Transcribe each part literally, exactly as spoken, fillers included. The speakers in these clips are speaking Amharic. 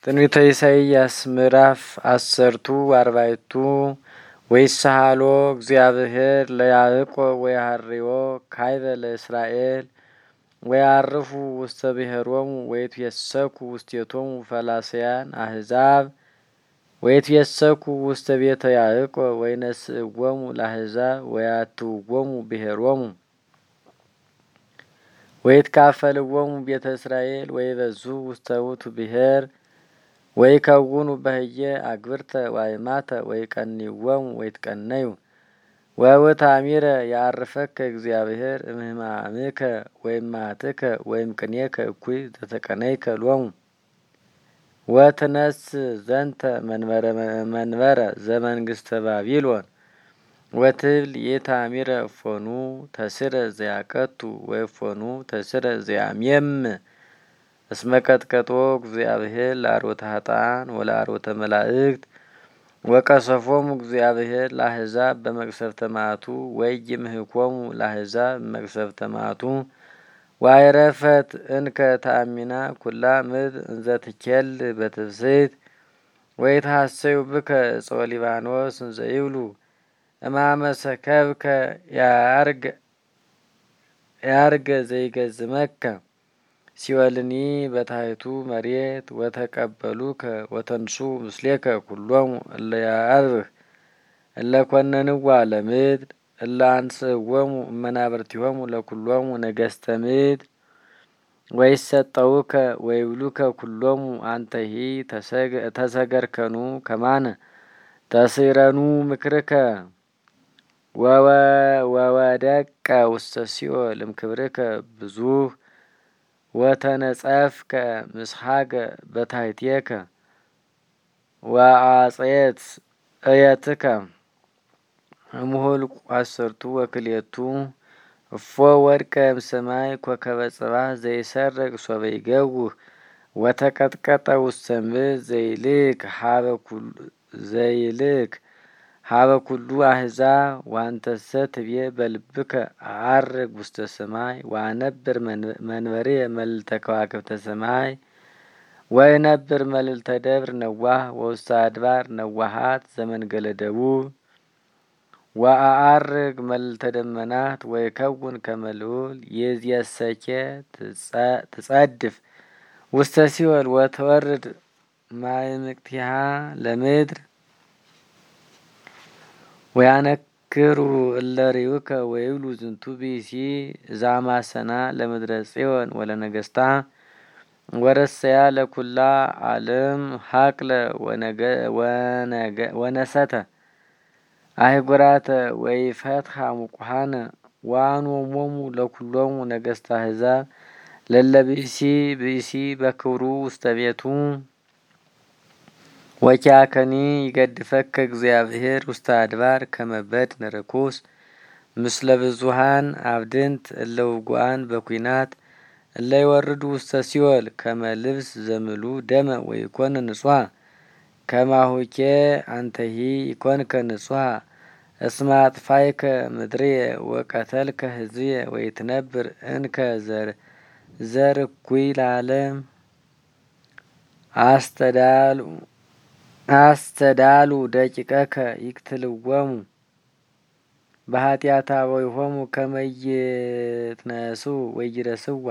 ትንቢተ ኢሳይያስ ምዕራፍ አሰርቱ አርባዕቱ ወይሳሃሎ እግዚአብሔር ለያዕቆብ ወያሃርዮ ካይበ ለእስራኤል ወያርፉ ውስተ ብሔሮሙ ወይትየሰኩ ውስቴቶሙ ፈላስያን አሕዛብ ወይትየሰኩ ውስተ ቤተ ያዕቆብ ወይነስእዎሙ ለአሕዛብ ወያትውዎሙ ብሔሮሙ ወይትካፈልዎሙ ቤተ እስራኤል ወይበዙ ውስተ ውእቱ ብሔር ወይከውኑ በህየ አግብርተ ዋይማተ ወይቀንይዎሙ ወይትቀነዩ ወውእታሚረ ያርፈከ እግዚአብሔር እምህማምከ ወይማትከ ወይምቅኔከ እኩይ ዘተቀነይከ ሎሙ ወትነስ ዘንተ መንበረ መንበረ ዘመንግስተ ባቢሎን ወትብል የታሚረ እፎኑ ተስረ ዘያቀቱ ወይፎኑ ተስረ ዘያሜም እስመ ቀጥቀጦ እግዚአብሔር ለአርወተ ኃጥአን ወለአርወተ መላእክት ወቀሰፎሙ እግዚአብሔር ለአሕዛብ በመቅሰፍተ መዓቱ ወኢይምህኮሙ ለአሕዛብ በመቅሰፍተ መዓቱ ወአይረፈት እንከ ተአሚና ኩላ ምድር እንዘ ትኬል በትፍስሕት ወይትሐሰዩ ብከ እፀወ ሊባኖስ እንዘ ይብሉ እማመ ሰከብከ ያርገ ያርገ ዘይገዝመከ ሲወልኒ በታሕቱ መሬት ወተቀበሉከ ወተንሱ ምስሌከ ኩሎሙ እለ ያዕርህ እለ ኰነንዋ ለምድር እለ አንስእዎሙ እመናብርቲሆሙ ለኵሎሙ ነገሥተ ምድር ወይሰጠውከ ወይብሉከ ኩሎሙ አንተሂ ተሰገርከኑ ከማነ ተስረኑ ምክርከ ወወደቀ ውስተ ሲኦል እምክብርከ ብዙኅ ወተነጸፍከ ምስሐገ በታሕቲከ ወአጽየት እየትከ እምኍልቍ አሰርቱ ወክልኤቱ እፎ ወድቀ እምሰማይ ኮከበ ጽባሕ ዘይሰርቅ ሶበ ይገውህ ወተቀጥቀጠ ውስተ ምድር ዘይልክ ሀበ ዘይልክ ሀበ ኩሉ አሕዛብ ወአንተሰ ትቤ በልብከ አዐርግ ውስተ ሰማይ ወአነብር መንበሬየ መልዕልተ ከዋክብተ ሰማይ ወእነብር መልዕልተ ደብር ነዋሕ ወውስተ አድባር ነዋሓት ዘመንገለ ደቡብ ወአዐርግ መልዕልተ ደመናት ወይከውን ከመ ልዑል ይእዜሰኬ ትጸድፍ ውስተ ሲኦል ወትወርድ ማዕምቅቲሃ ለምድር ወያነክሩ እለ ርዩከ ወይብሉ ዝንቱ ብእሲ ዘአማሰና ለምድረ ጽዮን ወለነገሥታ ወረሰያ ለኩላ ዓለም ሀቅለ ወነሰተ አህጉራተ ወይፈትሐ ሙቁሃነ ወአንወሞሙ ለኩሎሙ ነገሥተ አሕዛብ ለለ ብእሲ ብእሲ በክብሩ ውስተ ቤቱ ወኪያከኒ ይገድፈከ እግዚአብሔር ውስተ አድባር ከመ በድን ርኩስ ምስለ ብዙኃን አብድንት እለ ውጉአን በኲናት እለ ይወርዱ ውስተ ሲኦል ከመ ልብስ ዘምሉ ደመ ወይኮነ ንጹሐ ከማሁኬ አንተሂ ይኮንከ ንጹሐ እስመ አጥፋይከ ምድርየ ወቀተልከ ሕዝብየ ወይትነብር እንከ ዘር እኩይ ለዓለም አስተዳሉ አስተዳሉ ደቂቀከ ይቅትልዎሙ በኃጢአተ አበዊሆሙ ከመ ይትነሱ ወይረስዋ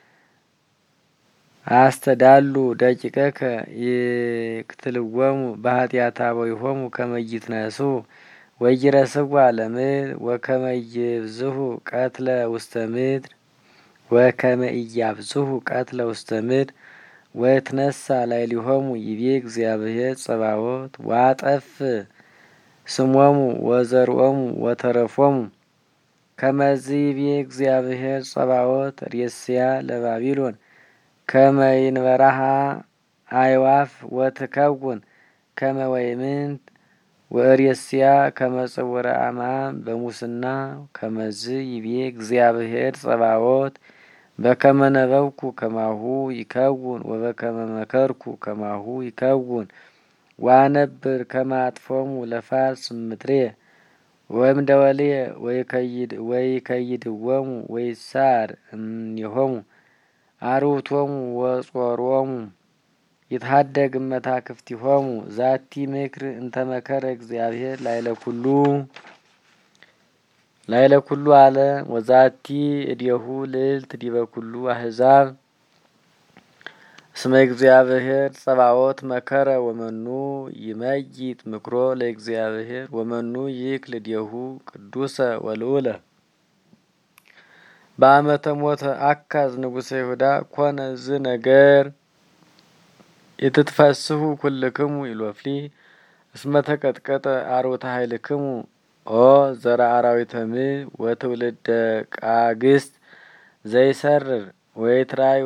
አስተዳሉ ደቂቀከ ይቅትልዎሙ በኃጢአተ አበዊሆሙ ከመ ይትነሱ ወይረስዋ ለምድር ወከመ ይብዝሑ ቀትለ ውስተ ምድር ወከመ ኢያብዝሑ ቀትለ ውስተ ምድር ወይትነሣ ላዕሌሆሙ ይቤ እግዚአብሔር ጸባዖት ወአጠፍ ስሞሙ ወዘርኦሙ ወተረፎሙ ከመዝ ይቤ እግዚአብሔር ጸባዖት ርእስያ ለባቢሎን ከመ ይንበራሃ አዕዋፍ ወትከውን ከመ ወይምንት ወርእስያ ከመ ጽውረ አማም በሙስና ከመዝ ይቤ እግዚአብሔር ጸባዖት በከመ ነበብኩ ከማሁ ይከውን ወበከመ መከርኩ ከማሁ ይከውን ወአነብር ከመ አጥፎሙ ለፋርስ ምድርየ ወእምደወልየ ወይከይድዎሙ ወይሳር እምኔሆሙ አርዑቶሙ ወጾሮሙ ይትሃደግ እመታክፍቲሆሙ ዛቲ ምክር እንተ መከረ እግዚአብሔር ላይለ ኩሉ ላይለ ኩሉ አለ ወዛቲ እዴሁ ልዕልት ዲበ ኩሉ አሕዛብ እስመ እግዚአብሔር ጸባኦት መከረ ወመኑ ይመይጥ ምክሮ ለእግዚአብሔር ወመኑ ይክል እዴሁ ቅዱሰ ወልዑለ። በአመተ ሞተ አካዝ ንጉሠ ይሁዳ ኮነ ዝ ነገር የትትፈስሑ ኩልክሙ ኢሎፍሊ እስመ ተቀጥቀጠ አርውተ ኃይልክሙ ኦ ዘራ አራዊተ ምድር ወትውልደ ቃግስት ዘይሰርር ወይትራዩ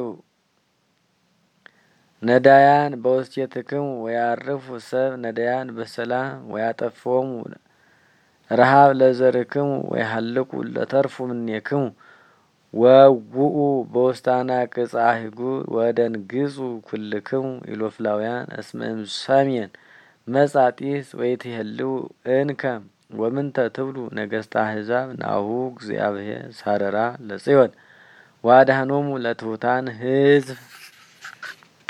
ነዳያን በውስቴትክሙ ወያርፉ ሰብ ነዳያን በሰላም ወያጠፍዎሙ ረሃብ ለዘርክሙ ወይሃልቁ ለተርፉ ምኔክሙ ወውኡ በውስታና ቅጽ አህጉር ወደንግጹ ኩልክሙ ኢሎፍላውያን እስመ እምሰሜን መጻ ጢስ ወይትሄልው እንከ ወምንተ ትብሉ ነገስተ አሕዛብ ናሁ እግዚአብሔር ሳረራ ለጽዮን ዋድኃኖሙ ለትሑታን ሕዝብ